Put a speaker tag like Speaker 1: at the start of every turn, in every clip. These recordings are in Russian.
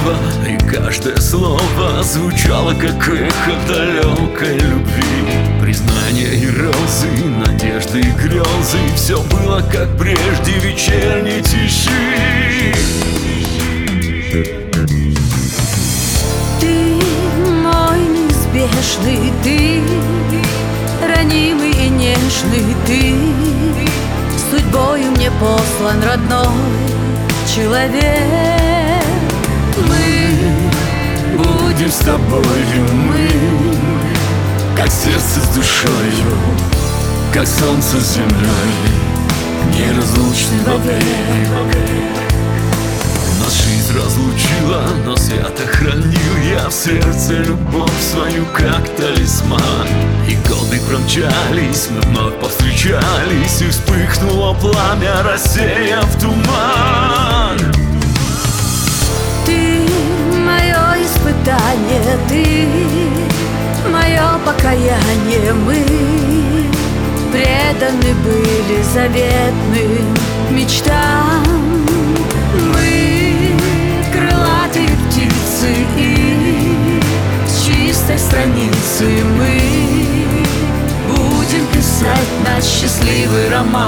Speaker 1: молитва, и каждое слово звучало, как эхо далекой любви. Признание и розы, надежды и грезы, все было, как прежде, вечерней тиши.
Speaker 2: Ты мой неизбежный, ты ранимый и нежный, ты судьбою мне послан родной человек. Мы
Speaker 1: будем с тобою, мы как сердце с душою, как солнце с землей, неразлучны вовек. Нас жизнь разлучила, но свято хранил я в сердце любовь свою, как талисман. И годы промчались, мы вновь повстречались, и вспыхнуло пламя, рассеяв туман.
Speaker 2: Ты мое испытание, ты мое покаяние. Мы преданы были заветным мечтам. Мы крылатые птицы, и с чистой страницы мы будем писать наш счастливый роман.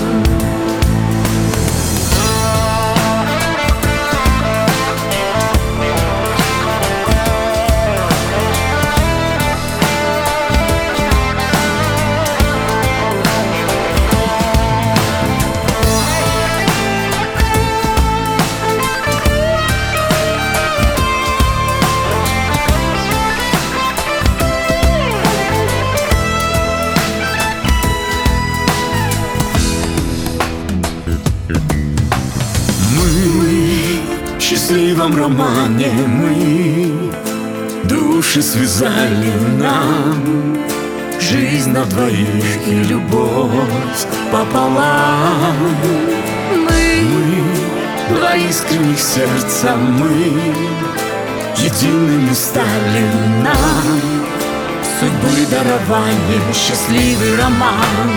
Speaker 1: В счастливом романе мы души связали нам, жизнь на двоих и любовь пополам.
Speaker 2: Мы
Speaker 1: два искренних сердца, мы едиными стали нам, судьбы дарование, счастливый роман.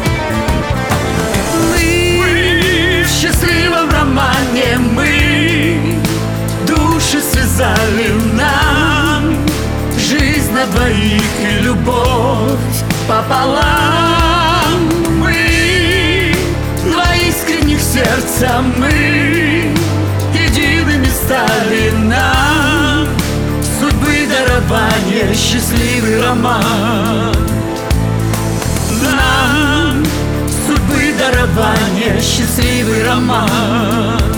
Speaker 2: Мы в счастливом романе, мы души связали нам, жизнь на двоих и любовь пополам. Мы два искренних сердца, мы едиными стали нам, судьбы дарование, счастливый роман. Нам судьбы дарование, счастливый роман.